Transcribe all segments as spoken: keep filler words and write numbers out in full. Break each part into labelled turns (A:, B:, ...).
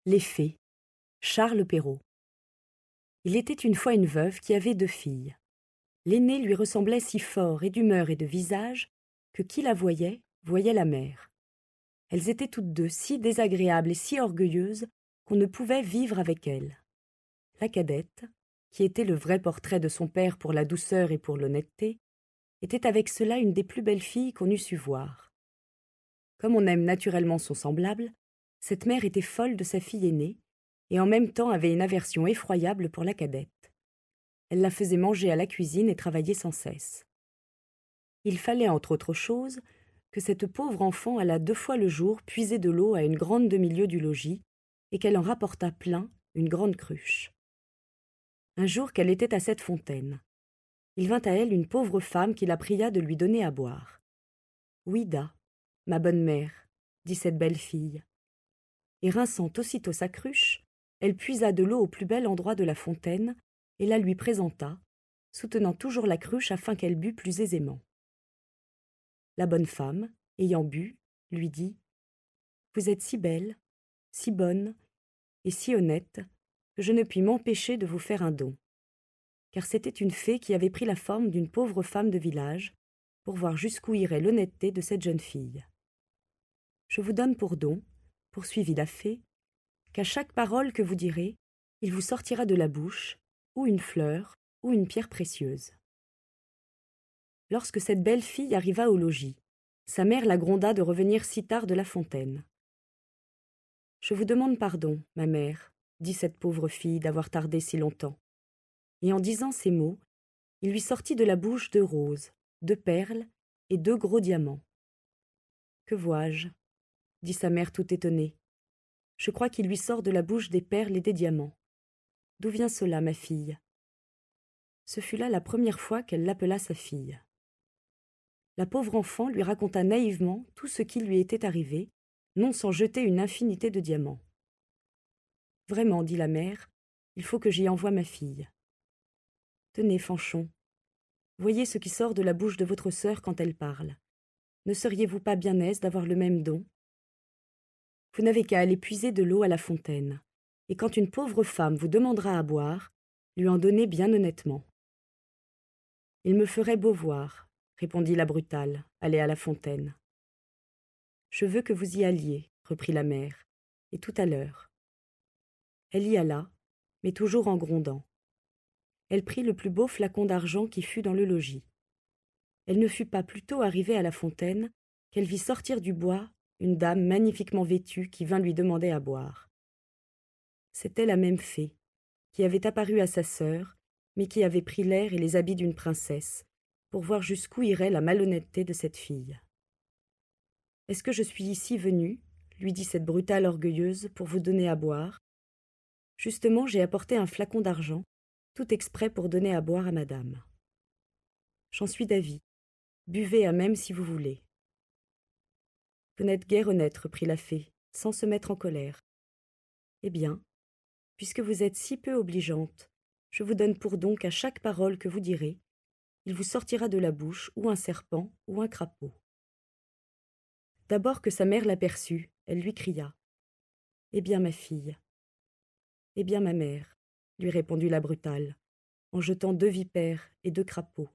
A: Les fées. Charles Perrault. Il était une fois une veuve qui avait deux filles. L'aînée lui ressemblait si fort et d'humeur et de visage que qui la voyait, voyait la mère. Elles étaient toutes deux si désagréables et si orgueilleuses qu'on ne pouvait vivre avec elles. La cadette, qui était le vrai portrait de son père pour la douceur et pour l'honnêteté, était avec cela une des plus belles filles qu'on eût su voir. Comme on aime naturellement son semblable, cette mère était folle de sa fille aînée, et en même temps avait une aversion effroyable pour la cadette. Elle la faisait manger à la cuisine et travailler sans cesse. Il fallait, entre autres choses, que cette pauvre enfant allât deux fois le jour puiser de l'eau à une grande demi-lieue du logis, et qu'elle en rapportât plein une grande cruche. Un jour qu'elle était à cette fontaine, il vint à elle une pauvre femme qui la pria de lui donner à boire. « Oui-da, ma bonne mère, dit cette belle fille. » Et rinçant aussitôt sa cruche, elle puisa de l'eau au plus bel endroit de la fontaine et la lui présenta, soutenant toujours la cruche afin qu'elle bût plus aisément. La bonne femme, ayant bu, lui dit « Vous êtes si belle, si bonne et si honnête que je ne puis m'empêcher de vous faire un don. » Car c'était une fée qui avait pris la forme d'une pauvre femme de village pour voir jusqu'où irait l'honnêteté de cette jeune fille. « Je vous donne pour don, poursuivit la fée, qu'à chaque parole que vous direz, il vous sortira de la bouche ou une fleur ou une pierre précieuse. » Lorsque cette belle fille arriva au logis, sa mère la gronda de revenir si tard de la fontaine. « Je vous demande pardon, ma mère, dit cette pauvre fille d'avoir tardé si longtemps. » Et en disant ces mots, il lui sortit de la bouche deux roses, deux perles et deux gros diamants. « Que vois-je » dit sa mère tout étonnée. « Je crois qu'il lui sort de la bouche des perles et des diamants. D'où vient cela, ma fille ?» Ce fut là la première fois qu'elle l'appela sa fille. La pauvre enfant lui raconta naïvement tout ce qui lui était arrivé, non sans jeter une infinité de diamants. « Vraiment, dit la mère, il faut que j'y envoie ma fille. Tenez, Fanchon, voyez ce qui sort de la bouche de votre sœur quand elle parle. Ne seriez-vous pas bien aise d'avoir le même don? Vous n'avez qu'à aller puiser de l'eau à la fontaine, et quand une pauvre femme vous demandera à boire, lui en donner bien honnêtement. » « Il me ferait beau voir, répondit la brutale, aller à la fontaine. Je veux que vous y alliez, reprit la mère, et tout à l'heure. Elle y alla, mais toujours en grondant. Elle prit le plus beau flacon d'argent qui fut dans le logis. Elle ne fut pas plus tôt arrivée à la fontaine qu'elle vit sortir du bois une dame magnifiquement vêtue qui vint lui demander à boire. C'était la même fée, qui avait apparu à sa sœur, mais qui avait pris l'air et les habits d'une princesse, pour voir jusqu'où irait la malhonnêteté de cette fille. « Est-ce que je suis ici venue, lui dit cette brutale orgueilleuse, pour vous donner à boire? Justement, j'ai apporté un flacon d'argent, tout exprès pour donner à boire à madame. J'en suis d'avis. Buvez à même si vous voulez. » « Vous n'êtes guère honnête, reprit la fée, sans se mettre en colère. Eh bien, puisque vous êtes si peu obligeante, je vous donne pour don qu'à chaque parole que vous direz, il vous sortira de la bouche ou un serpent ou un crapaud. » D'abord que sa mère l'aperçut, elle lui cria. « Eh bien, ma fille. »« Eh bien, ma mère, » lui répondit la brutale, en jetant deux vipères et deux crapauds.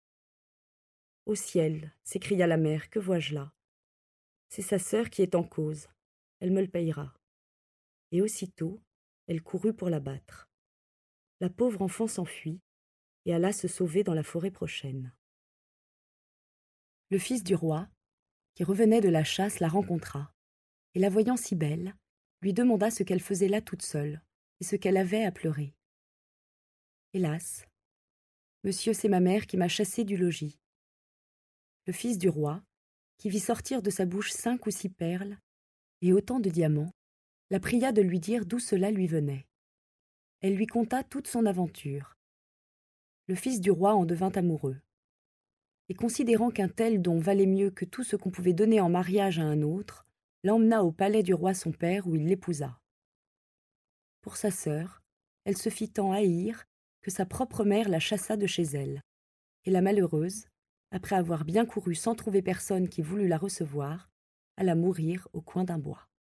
A: « Au ciel, s'écria la mère, que vois-je là? C'est sa sœur qui est en cause. Elle me le payera. » Et aussitôt, elle courut pour la battre. La pauvre enfant s'enfuit et alla se sauver dans la forêt prochaine. Le fils du roi, qui revenait de la chasse, la rencontra, et la voyant si belle, lui demanda ce qu'elle faisait là toute seule, et ce qu'elle avait à pleurer. « Hélas, monsieur, c'est ma mère qui m'a chassée du logis. » Le fils du roi, qui vit sortir de sa bouche cinq ou six perles et autant de diamants, la pria de lui dire d'où cela lui venait. Elle lui conta toute son aventure. Le fils du roi en devint amoureux. Et considérant qu'un tel don valait mieux que tout ce qu'on pouvait donner en mariage à un autre, l'emmena au palais du roi son père où il l'épousa. Pour sa sœur, elle se fit tant haïr que sa propre mère la chassa de chez elle, et la malheureuse, après avoir bien couru sans trouver personne qui voulût la recevoir, alla mourir au coin d'un bois.